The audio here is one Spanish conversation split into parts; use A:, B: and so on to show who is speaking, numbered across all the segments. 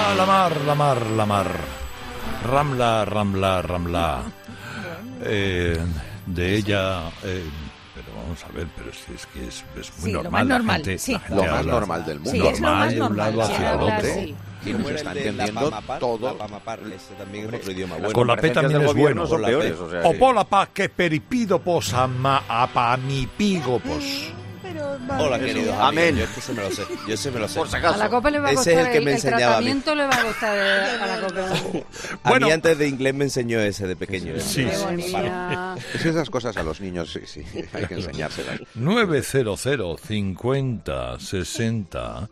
A: la mar, la mar, la mar. Ramla, Ramla, Ramla. De ella... pero vamos a ver, pero si es que es muy normal.
B: Lo más normal,
A: la gente,
B: sí.
A: la gente
C: Lo más normal del mundo.
B: Sí, es lo más
A: de un
B: normal.
A: lado hacia el otro.
B: Sí.
C: Y nos está entendiendo todo.
D: La pamapar, ese también es otro idioma bueno.
A: Con la P también es bueno.
C: Son peores, o sea,
A: O pola pa que peripídopos apamipígopos.
D: Hola, querido.
C: Amén.
D: Yo es que se me lo sé. Yo se me lo sé.
C: Por si
B: A
C: acaso.
B: la copa le va a
D: Ese es
B: gustar
D: el que me
B: el
D: enseñaba a mí.
B: tratamiento, le va a gustar a la copa.
D: A
A: Bueno.
D: mí antes de inglés me enseñó ese de pequeño.
A: Sí.
B: Qué bonita.
C: Es que esas cosas a los niños sí, hay que enseñárselas.
A: 900 50 60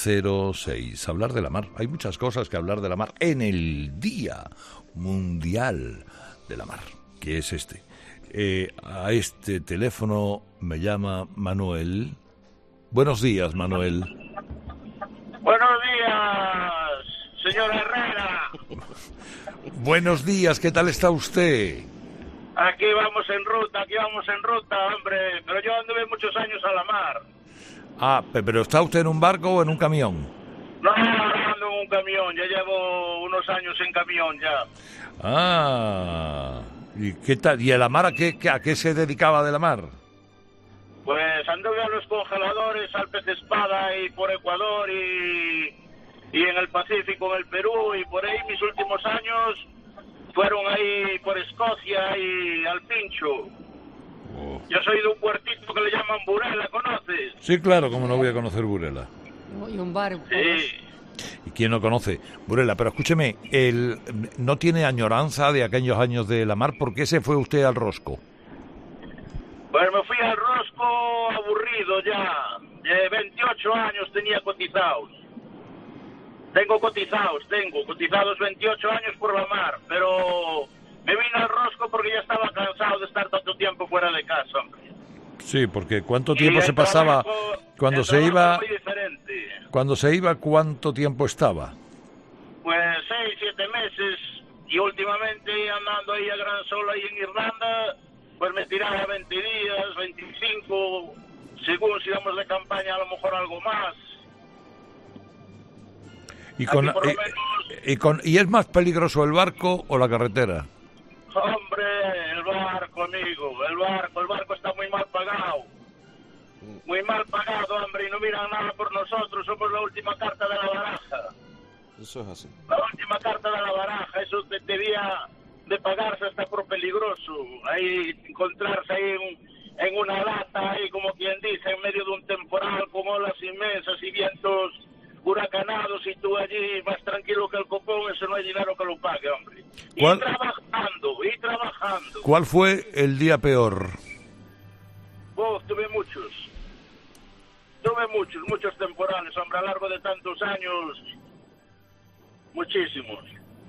A: 06. Hablar de la mar. Hay muchas cosas que hablar de la mar en el Día Mundial de la Mar, que es este. A este teléfono me llama Manuel. Buenos días, Manuel.
E: Buenos días, señor Herrera.
A: Buenos días, ¿qué tal está usted?
E: Aquí vamos en ruta, hombre. Pero yo anduve muchos años a la mar.
A: Ah, pero ¿está usted en un barco o en un camión?
E: No, ando en un camión. Ya llevo unos años en camión ya.
A: Ah, ¿y qué tal? ¿Y a la mar a qué se dedicaba de la mar?
E: Pues anduve a los congeladores, al pez espada y por Ecuador y en el Pacífico, en el Perú y por ahí mis últimos años fueron ahí por Escocia y al Pincho.
A: Oh.
E: Yo soy de un puertito que le llaman Burela, ¿conoces?
A: Sí, claro, como no voy a conocer Burela.
B: Y un barco.
E: Sí.
A: ¿Y quién no conoce Burela? Pero escúcheme, ¿no tiene añoranza de aquellos años de la mar? ¿Por qué se fue usted al Rosco?
E: Pues me fui al Rosco aburrido ya. 28 años tenía cotizados. Tengo cotizados 28 años por la mar, pero me vine al Rosco porque ya estaba cansado de estar tanto tiempo fuera de casa, hombre.
A: Sí, porque ¿cuánto
E: Y
A: tiempo
E: el
A: se pasaba
E: trabajo-
A: cuando
E: el
A: se
E: trabajo
A: iba?
E: es muy diferente.
A: Cuando se iba, ¿cuánto tiempo estaba?
E: Pues 6, 7 meses y últimamente andando ahí a Gran Sol ahí en Irlanda, pues me tiraba 20 días, 25, según si vamos de campaña a lo mejor algo más.
A: Y
E: Aquí por lo menos-
A: ¿Y es más peligroso el barco o la carretera?
E: Hombre, el barco, amigo, el barco está muy mal pagado. Muy mal pagado, hombre, y no miran nada por nosotros, somos la última carta de la baraja.
D: Eso es así.
E: La última carta de la baraja, eso debía de pagarse hasta por peligroso. Ahí encontrarse ahí en una lata, ahí como quien dice, en medio de un temporal con olas inmensas y vientos huracanados y tú allí más tranquilo que el copón, eso no hay dinero que lo pague, hombre.
A: ¿Cuál?
E: Y trabajando.
A: ¿Cuál fue el día peor?
E: Tuve muchos temporales, hombre, a lo largo de tantos años, muchísimos.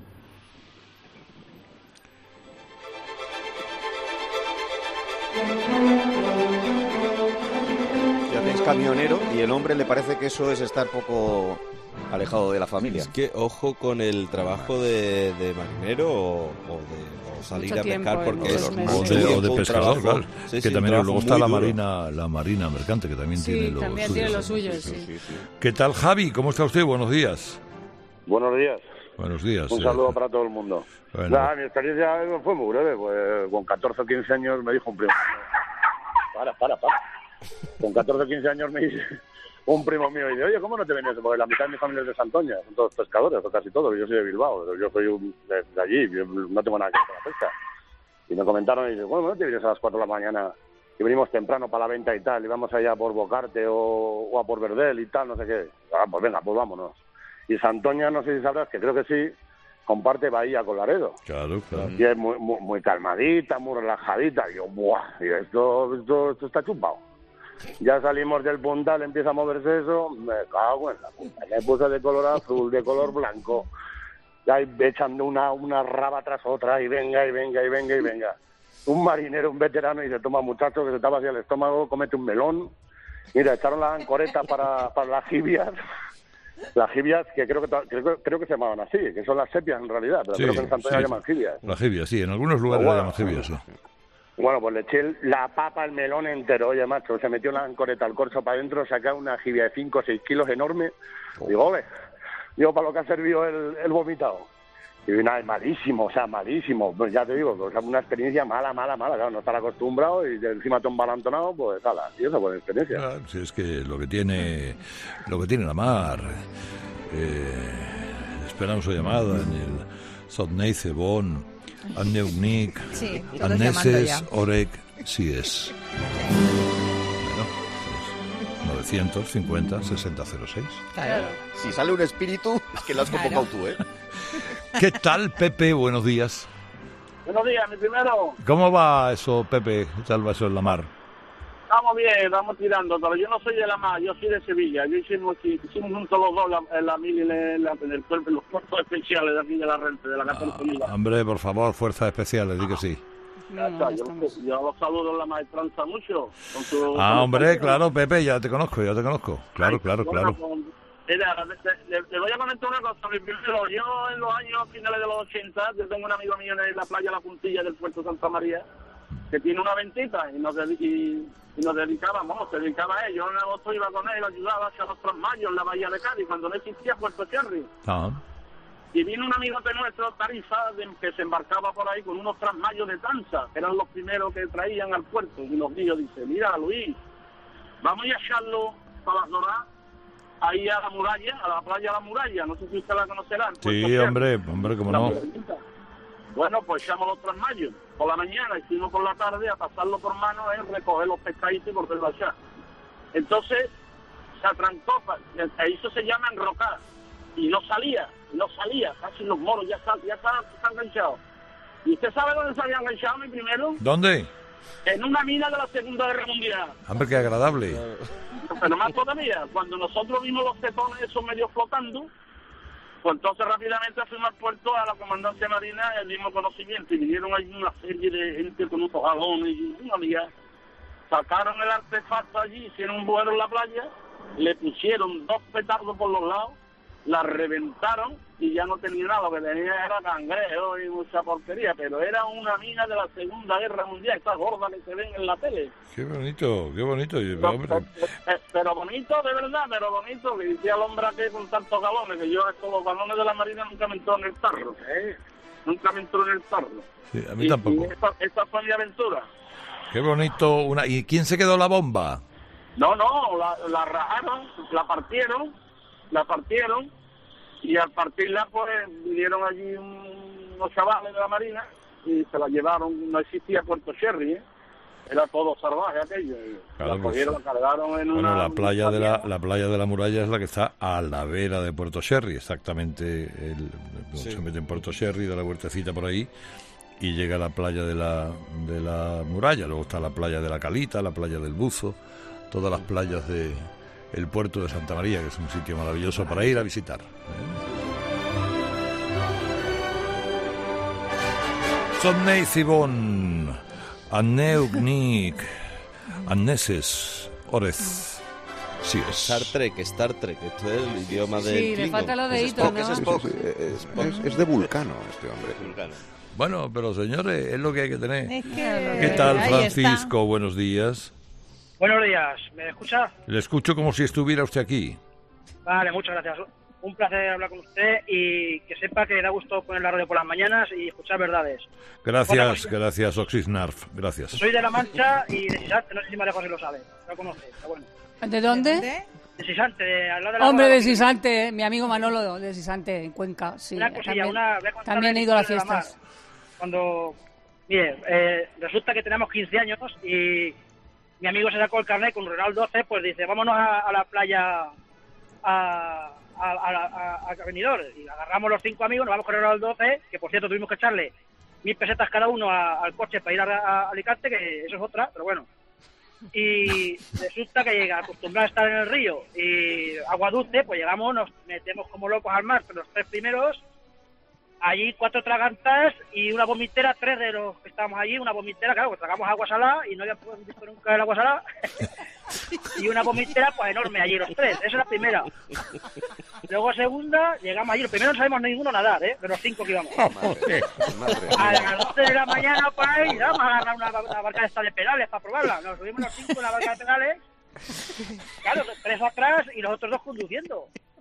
C: Ya es camionero y el hombre le parece que eso es estar poco alejado de la familia.
D: Es que ojo con el trabajo de marinero o salir
B: Mucho
D: a pescar
B: tiempo,
D: porque
B: muchos
D: es
B: meses.
A: O
D: mucho
A: de
D: tiempo, un
A: pescador,
D: trabajo-
A: claro.
D: sí,
A: Que
D: sí, un
A: también
D: trabajo
A: luego está
D: muy duro.
A: la marina mercante, que también tiene
B: Sí,
A: lo
B: también
A: suyo.
B: tiene lo suyo, sí.
A: ¿Qué tal, Javi? ¿Cómo está usted? Buenos días.
F: Buenos días.
A: Buenos días.
F: Un saludo para todo el mundo.
A: Bueno.
F: Nada, mi experiencia fue muy breve. Pues, con 14 o 15 años me dijo un primo. Para. Con 14 o 15 años me dice un primo mío y dice, oye, ¿cómo no te vienes? Porque la mitad de mi familia es de Santoña, son todos pescadores, o casi todos. Yo soy de Bilbao, pero yo soy de allí, yo no tengo nada que ver con la pesca. Y me comentaron y dice, bueno, ¿no te vienes a las 4 de la mañana? Y venimos temprano para la venta y tal, y vamos allá por Bocarte o a por Verdel y tal, no sé qué. Ah, pues venga, pues vámonos. Y Santoña, no sé si sabrás, que creo que sí, comparte bahía con Laredo.
A: Claro.
F: Y es muy calmadita, muy relajadita. Y yo, ¡buah! Y esto está chupado. Ya salimos del puntal, empieza a moverse eso, me cago en la puta. Me puse de color azul, de color blanco, ya echando una raba tras otra, y venga. Un marinero, un veterano, y se toma, muchacho, que se te vacía el estómago, cómete un melón. Mira, echaron la ancoreta para las jibias. Las jibias, que creo que se llamaban así, que son las sepias en realidad, pero creo que en Santoña llaman jibias.
A: La jibia, sí, en algunos lugares la llaman jibia, sí.
F: Bueno, pues le eché la papa, el melón entero. Oye, macho, se metió la ancoreta al corso para adentro, saca una jibia de 5 o 6 kilos enorme. Digo, ole, Digo, para lo que ha servido el vomitado. Y nada, es malísimo, o sea, malísimo. Pues ya te digo, o sea, una experiencia mala. Claro, no estar acostumbrado y encima te embalantonado, pues ala. Y eso, pues experiencia.
A: Claro, si es que lo que tiene la mar. Esperamos su llamada en el Sotneice Bon, Anneugnik,
G: Sí, todos
A: Anneses,
G: llamando ya.
A: Orek, Sies. Bueno, 950 6006.
G: Claro.
C: Si sale un espíritu, que lo has convocado tú, ¿eh?
A: ¿Qué tal, Pepe? Buenos días.
E: Buenos días, mi primero.
A: ¿Cómo va eso, Pepe? ¿Qué tal va eso en la mar?
E: Estamos bien, vamos tirando, pero yo no soy de la mar, yo soy de Sevilla. Yo hicimos juntos los dos en la mil y en el cuerpo, los puertos especiales de aquí de la Rente, de la 14.000.
A: Hombre, por favor, fuerzas especiales, di que sí.
E: Yo los saludo en la maestranza mucho.
A: Hombre, claro, Pepe, ya te conozco. Claro.
E: Mira, le voy a comentar una cosa. Primero, yo en los años finales de los 80, yo tengo un amigo mío en la playa La Puntilla del Puerto Santa María, que tiene una ventita y nos dedicábamos, se dedicaba a ello. Yo en agosto iba con él, ayudaba hacia los trasmayos en la bahía de Cádiz, cuando no existía Puerto Cherry. Y vino un amigo de nuestro, Tarifa, que se embarcaba por ahí con unos trasmayos de Tanza, que eran los primeros que traían al puerto. Y nos dijo, dice, mira, Luis, vamos a echarlo para las Doradas, ahí a la muralla, a la playa La Muralla, no sé si usted la conocerá.
A: Sí, hombre, cómo no.
E: Bueno, pues echamos los trasmayos por la mañana y fuimos por la tarde a pasarlo por mano, recoger los pescaditos y volverlo a echar. Entonces se atrancó, eso se llama enrocar, y no salía, casi los moros ya están enganchados. ¿Y usted sabe dónde se había enganchado mi primero?
A: ¿Dónde?
E: En una mina de la Segunda Guerra Mundial.
A: Hombre, qué agradable.
E: Pero más todavía, cuando nosotros vimos los tetones esos medio flotando, pues entonces rápidamente fuimos al puerto, a la comandancia marina, el mismo conocimiento, y vinieron allí una serie de gente con unos galones y una amiga. Sacaron el artefacto allí, hicieron un vuelo en la playa, le pusieron 2 petardos por los lados, la reventaron y ya no tenía nada, lo que tenía era cangrejo y mucha porquería, pero era una mina de la Segunda Guerra Mundial, estas gordas que se ven en la tele.
A: Qué bonito.
E: Pero bonito, de verdad, pero bonito, que decía el hombre aquel con tantos galones, que yo estos los galones de la marina nunca me entró en el tarro, nunca me entró en el tarro.
A: Sí, a mí tampoco.
E: Y esta fue mi aventura.
A: Qué bonito. ¿Y quién se quedó la bomba?
E: No, la rajaron, la partieron, y al partirla pues vinieron allí unos chavales de la marina y se la llevaron. No existía Puerto Cherry, era todo salvaje aquello.
A: Claro,
E: la cogieron, la cargaron en una...
A: la playa de la Muralla es la que está a la vera de Puerto Cherry, exactamente.
D: Sí.
A: Se mete en Puerto Cherry, da la vueltecita por ahí y llega a la playa de la Muralla. Luego está la playa de la Calita, la playa del Buzo, todas las playas de el puerto de Santa María, que es un sitio maravilloso para ir a visitar. Sotnei Zibon, Anneugnik, Anneses, Orez,
D: Star Trek, esto es el idioma del
B: Sí, le
D: Klingon.
B: falta lo de
D: Es
B: hito,
D: Spock,
B: ¿no?
D: es Spock.
C: Es de Vulcano este hombre.
D: Vulcano.
A: Bueno, pero señores, es lo que hay que tener.
G: Es
A: ¿Qué tal,
G: ahí
A: Francisco?
G: está.
A: Buenos días.
H: Buenos días, ¿me escucha?
A: Le escucho como si estuviera usted aquí.
H: Vale, muchas gracias. Un placer hablar con usted y que sepa que da gusto poner la radio por las mañanas y escuchar verdades.
A: Gracias, Oxisnarf. Gracias.
H: Soy de La Mancha y de Sisante, no sé si María José lo sabe, lo conoce, pero bueno.
B: ¿De dónde?
H: De Sisante, de al lado de la
B: Hombre,
H: Roda
B: de Sisante, mi amigo Manolo de Sisante, en Cuenca, sí.
H: Una cosilla, voy a contarle
B: también he ido a las
H: la historia de la
B: fiestas.
H: mar. Cuando, mire, resulta que tenemos 15 años y mi amigo se sacó el carnet con Renault 12, pues dice, vámonos a la playa a Benidorm. Y agarramos los 5 amigos, nos vamos con Renault 12, que por cierto tuvimos que echarle 1.000 pesetas cada uno al coche para ir a Alicante, que eso es otra, pero bueno. Y resulta que llega acostumbrado a estar en el río y agua dulce, pues llegamos, nos metemos como locos al mar, pero los 3 primeros, allí 4 tragantas y una vomitera, 3 de los que estábamos allí, una vomitera, claro, pues tragamos agua salada y no habíamos visto nunca el agua salada, y una vomitera pues enorme allí los 3, esa es la primera. Luego segunda, llegamos allí, los primeros no sabemos ninguno nadar, de los 5 que íbamos. A las 12 de la mañana por ahí, vamos a agarrar una barca de esta de pedales para probarla, nos subimos los 5 en la barca de pedales, claro, 3 atrás y los otros 2 conduciendo.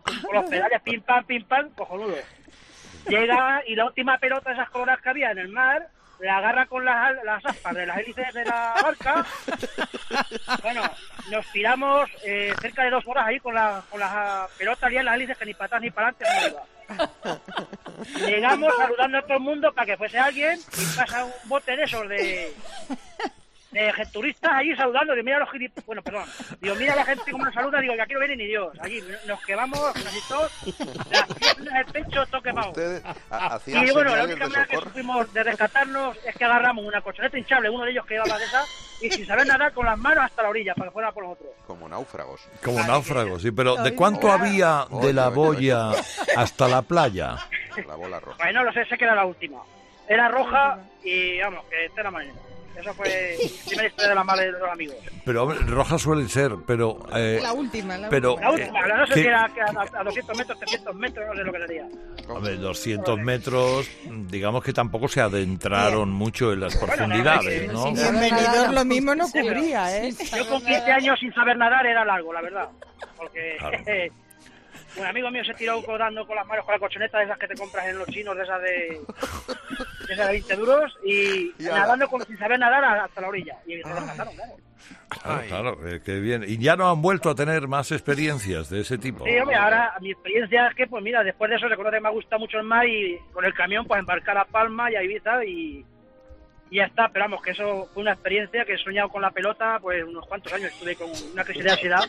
H: con los pedales pim pam, cojonudo. Llega y la última pelota de esas coloradas que había en el mar, la agarra con las aspas de las hélices de la barca. Bueno, nos tiramos cerca de 2 horas ahí con las pelotas y en las hélices que ni para atrás ni para adelante no iba. Llegamos saludando a todo el mundo para que fuese alguien y pasa un bote de esos de turistas allí saludando. Digo, mira los gilipollas. Bueno, perdón. Digo, mira la gente cómo nos saluda. Digo, que aquí no viene ni Dios. Allí nos quemamos casi todos. Las piernas, el pecho, todo quemado. Y bueno, la única manera que supimos de rescatarnos es que agarramos una colchoneta hinchable, uno de ellos que llevaba de esa, y sin saber nadar con las manos hasta la orilla para que fuera por los otros.
G: Como náufragos.
A: Como náufragos, sí. Pero ¿de cuánto había de la boya hasta la playa?
G: La bola roja.
H: Pues no lo sé, sé que era la última. Era roja y vamos, que esta era mañana. Eso fue la primera historia de la madre de los amigos.
A: Pero hombre, rojas suelen ser, pero...
I: la última.
A: Pero,
H: la última, no sé si era a 200 metros, 300 metros, no sé lo que sería.
A: Hombre, 200 metros, digamos que tampoco se adentraron mucho en las profundidades, ¿no?
I: Bienvenidos, lo mismo no cubría, ¿eh?
H: Yo con 15 años sin saber nadar era largo, la verdad. Porque... Claro. Un amigo mío se tiró dando con las manos con la colchoneta de esas que te compras en los chinos, de esas de 20 duros, y nadando sin saber nadar hasta la orilla. Y se lo mataron, claro.
A: Claro, qué bien. ¿Y ya no han vuelto a tener más experiencias de ese tipo?
H: Sí, hombre, ahora mi experiencia es que, pues mira, después de eso recuerdo que me gusta mucho el mar y con el camión pues embarcar a Palma y a Ibiza y ya está. Pero vamos, que eso fue una experiencia que he soñado con la pelota pues unos cuantos años. Estuve con una crisis de ansiedad.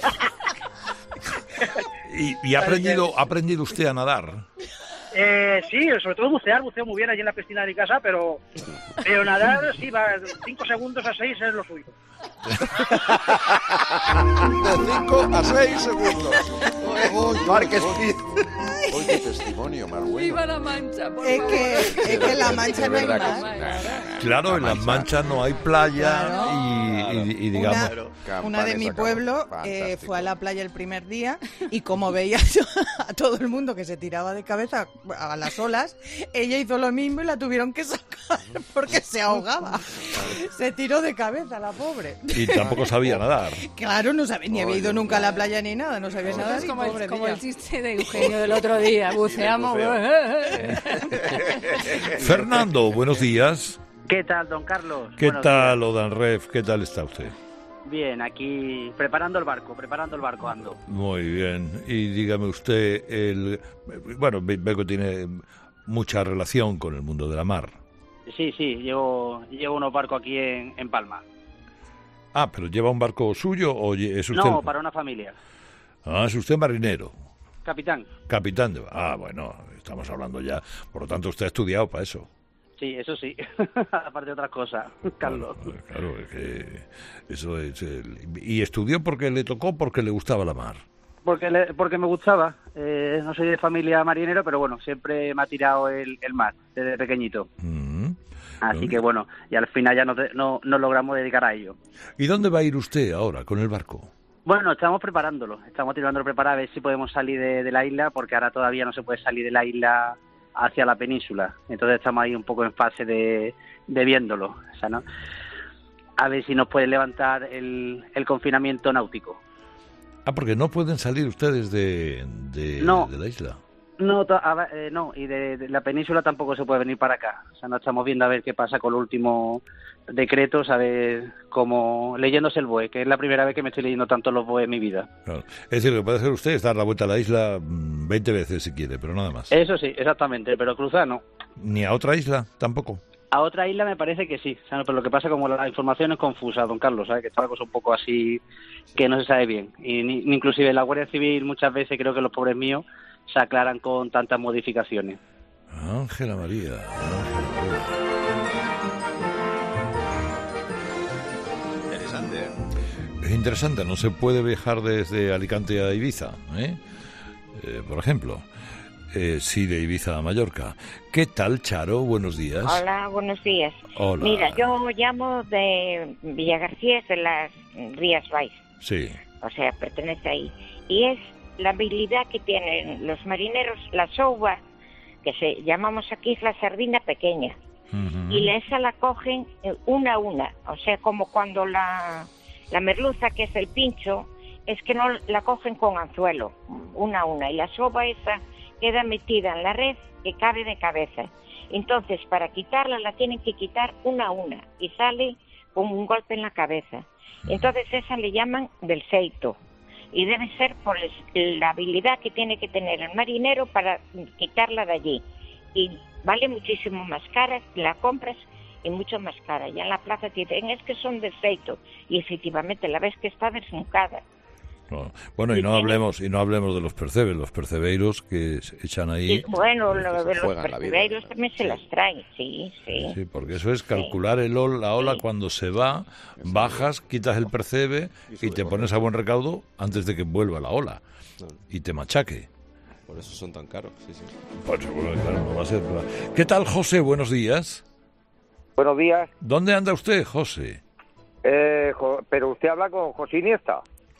A: ¿Y ha aprendido usted a nadar?
H: Sí, sobre todo buceo muy bien allí en la piscina de mi casa, pero nadar, sí, va 5 segundos a 6 es lo suyo.
G: De 5 a 6 segundos.
C: Marques Speed.
G: Hoy qué testimonio más bueno.
B: ¡Viva la Mancha!
I: Es que en La Mancha no hay mar.
A: Claro, en La Mancha no hay playa y digamos...
I: Una de mi pueblo fue a la playa el primer día y como veía yo a todo el mundo que se tiraba de cabeza a las olas, ella hizo lo mismo y la tuvieron que sacar porque se ahogaba. Se tiró de cabeza la pobre.
A: Y tampoco sabía nadar.
I: Claro, no sabía, ni había ido nunca a la playa ni nada, no sabía nadar.
B: Es como el chiste de Eugenio del otro día, buceamos.
A: Fernando, buenos días.
J: ¿Qué tal, don Carlos?
A: ¿Qué tal, Odanref? ¿Qué tal está usted?
J: Bien, aquí preparando el barco ando.
A: Muy bien. Y dígame usted, bueno, veo que tiene mucha relación con el mundo de la mar.
J: Sí, llevo unos barcos aquí en Palma.
A: Ah, ¿pero lleva un barco suyo o es usted...?
J: No, para una familia.
A: Ah, ¿es usted marinero?
J: Capitán.
A: Capitán de... Ah, bueno, estamos hablando ya. Por lo tanto, usted ha estudiado para eso.
J: Sí, eso sí. Aparte de otras cosas, Carlos.
A: Claro, es que eso es... ¿Y estudió porque le tocó, porque le gustaba la mar?
J: Porque me gustaba. No soy de familia marinero, pero bueno, siempre me ha tirado el mar desde pequeño. Así que bueno, y al final ya no logramos dedicar a ello.
A: ¿Y dónde va a ir usted ahora con el barco?
J: Bueno, estamos preparándolo. Estamos tirándolo preparar a ver si podemos salir de la isla, porque ahora todavía no se puede salir de la isla hacia la península. Entonces estamos ahí un poco en fase de viéndolo, o sea, ¿no? A ver si nos puede levantar el confinamiento náutico.
A: Ah, porque no pueden salir ustedes de la isla.
J: No, y de la península tampoco se puede venir para acá. O sea, no estamos viendo a ver qué pasa con el último decreto, a ver cómo... Leyéndose el BOE, que es la primera vez que me estoy leyendo tanto los BOE en mi vida.
A: Claro. Es decir, lo que puede hacer usted es dar la vuelta a la isla 20 veces si quiere, pero nada más.
J: Eso sí, exactamente, pero cruzar no.
A: ¿Ni a otra isla tampoco?
J: A otra isla me parece que sí, o sea, pero lo que pasa como la información es confusa, don Carlos, ¿sabes? Que está la cosa un poco así que no se sabe bien. Y inclusive la Guardia Civil muchas veces creo que los pobres míos se aclaran con tantas modificaciones.
A: Ángela María.
G: Interesante.
A: Es interesante, no se puede viajar desde Alicante a Ibiza, por ejemplo. Sí, de Ibiza a Mallorca. ¿Qué tal, Charo? Buenos días.
K: Hola, buenos días.
A: Hola.
K: Mira, yo llamo de Villagarcía, de las Rías Baixas.
A: Sí.
K: O sea, pertenece ahí. Y es la habilidad que tienen los marineros, la souba, que llamamos aquí la sardina pequeña. Uh-huh. Y esa la cogen una a una. O sea, como cuando la merluza, que es el pincho, es que no la cogen con anzuelo, una a una, y la soba esa queda metida en la red que cabe de cabeza. Entonces, para quitarla la tienen que quitar una a una y sale con un golpe en la cabeza. Entonces, esa le llaman del seito. Y debe ser por la habilidad que tiene que tener el marinero para quitarla de allí. Y vale muchísimo más cara, la compras y mucho más cara. Ya en la plaza te dicen, es que son de seito. Y efectivamente la ves que está desnucada.
A: Bueno, y no hablemos de los percebes, los percebeiros que se echan ahí.
K: Y bueno, los percebeiros también se las traen, sí.
A: Sí, porque eso es calcular la ola cuando se va, bajas, quitas el percebe y te pones a buen recaudo antes de que vuelva la ola y te machaque.
D: Por eso son tan caros, sí.
A: Pues, bueno, claro, no va a ser. ¿Qué tal, José? Buenos días.
L: Buenos días.
A: ¿Dónde anda usted, José?
L: Pero usted habla con José Iniesta.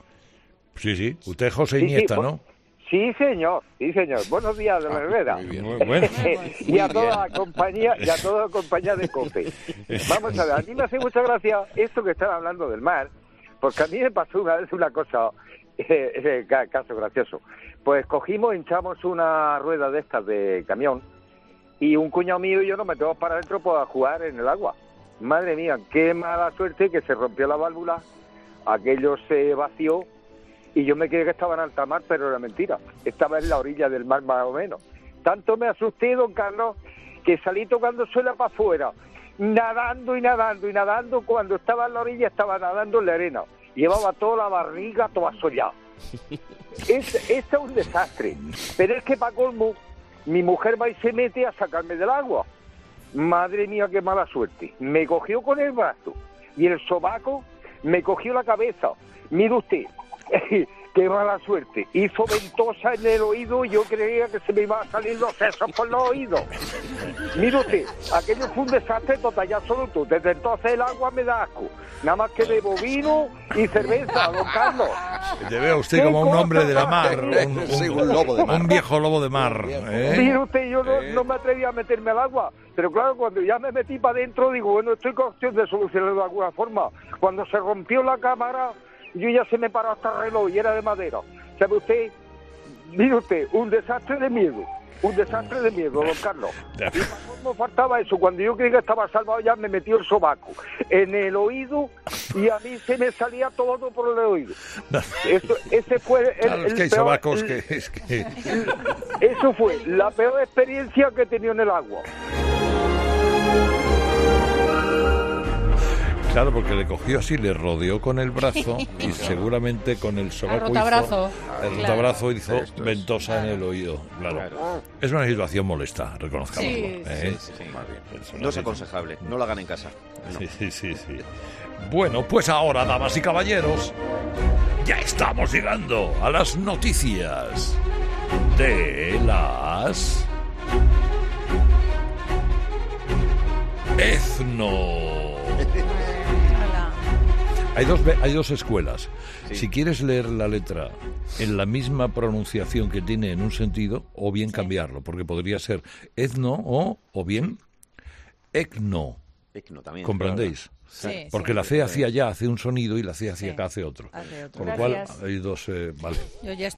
A: Sí, usted es José Iniesta, ¿no?
L: Sí, señor. Buenos días, de la Herrera.
A: Muy bien. Bueno.
L: Y a toda la compañía de COPE. Vamos a ver, a mí me hace mucha gracia esto que están hablando del mar, porque a mí me pasó una vez una cosa, caso gracioso. Pues hinchamos una rueda de estas de camión, y un cuñado mío y yo nos metimos para adentro para jugar en el agua. Madre mía, qué mala suerte que se rompió la válvula, aquello se vació, y yo me creí que estaba en alta mar, pero era mentira. Estaba en la orilla del mar más o menos. Tanto me asusté, don Carlos, que salí tocando suela para afuera, nadando. Cuando estaba en la orilla, estaba nadando en la arena. Llevaba toda la barriga, toda asollada. Es un desastre. Pero es que para colmo, mi mujer va y se mete a sacarme del agua. Madre mía, qué mala suerte. Me cogió con el brazo y el sobaco me cogió la cabeza. Mire usted, qué mala suerte. Hizo ventosa en el oído y yo creía que se me iban a salir los sesos por los oídos. Mire usted, aquello fue un desastre total y absoluto. Desde entonces el agua me da asco. Nada más que bebo vino y cerveza, don Carlos.
A: Te veo usted como un hombre de la mar, un lobo de mar. Un viejo lobo de mar.
L: Mire usted, yo no me atreví a meterme al agua. Pero claro, cuando ya me metí para adentro, digo, bueno, estoy con opción de solucionarlo de alguna forma. Cuando se rompió la cámara, yo ya se me paró hasta el reloj y era de madera. ¿Sabe usted? Mire usted, un desastre de miedo, don Carlos. Y no faltaba eso, cuando yo creí que estaba salvado ya me metió el sobaco en el oído y a mí se me salía todo por el oído. Ese fue
A: el que hay
L: peor,
A: sobacos
L: Eso fue la peor experiencia que he tenido en el agua.
A: Claro, porque le cogió así, le rodeó con el brazo y seguramente con el sobaco hizo ventosa en el oído. Claro. Es una situación molesta, reconozcámoslo.
C: Sí. No es aconsejable, no lo hagan en casa. No.
A: Sí. Bueno, pues ahora, damas y caballeros, ya estamos llegando a las noticias de las Ethno. Hay dos escuelas. Sí. Si quieres leer la letra en la misma pronunciación que tiene en un sentido, o bien cambiarlo, porque podría ser etno o bien ecno.
C: Ecno también.
A: ¿Comprendéis?
C: Claro. Sí,
A: porque la C hacia allá hace un sonido y la C hacia acá hace otro.
B: Hace otro.
A: Con lo cual hay dos... vale.
B: Yo ya